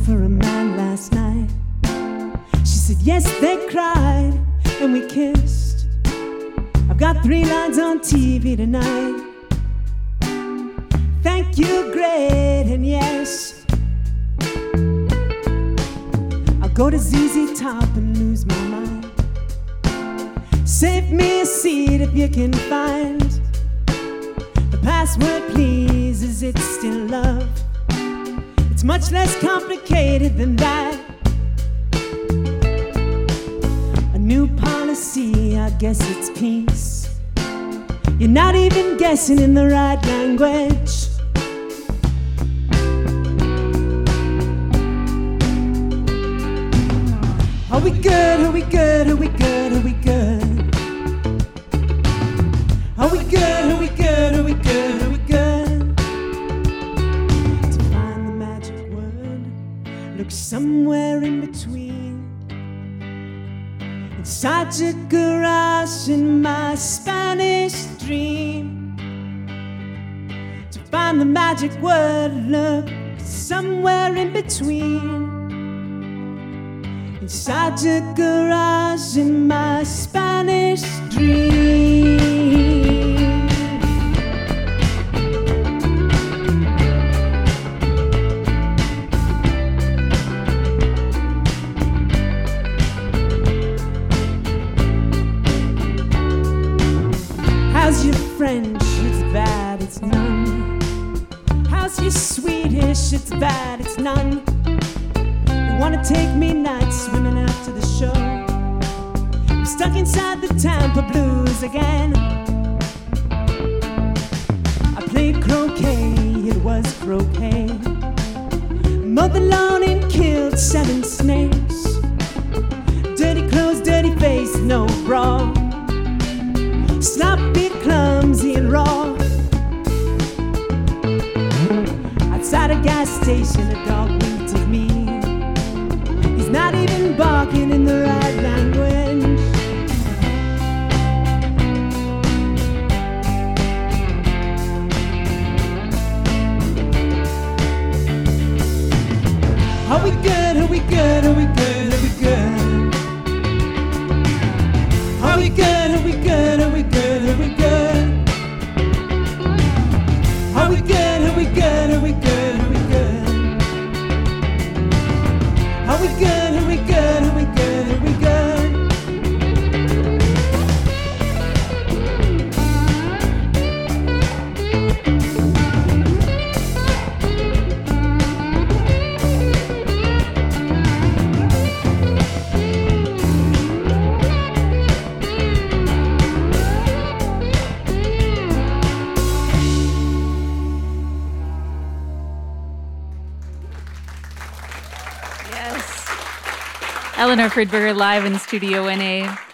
for a man last night. She said yes, they cried, and we kissed. I've got 3 lines on TV tonight. Thank you, great, and yes, I'll go to ZZ Top and lose my mind. Save me a seat if you can find the password, please. Is it still love? It's much less complicated than that. A new policy, I guess it's peace. You're not even guessing in the right language. Are we good? Are we good? Are we good? Are we good? Are we good? Are we good? Are we good? Are we good? To find the magic word, look somewhere in between. Inside your garage in my Spanish dream. To find the magic word, look somewhere in between. Inside your garage in my Spanish dream. How's your French? It's bad, it's none. How's your Swedish? It's bad, it's none. Wanna take me night swimming out to the shore. I'm stuck inside the Tampa Blues again. I played croquet, it was croquet. Mowed the lawn and killed 7 snakes. Dirty clothes, dirty face, no bra. Sloppy, clumsy and raw. Outside a gas station, a dog winked at me. Not even barking in the right language. Are we good? Are we good? Are we good? Are we good? Are we good? Are we good? Are we good? Are we good? Are we good? Are we good? Are we good? Are we good? Are we good? Are we good? Are we good? Are we good? Eleanor Friedberger live in Studio NA.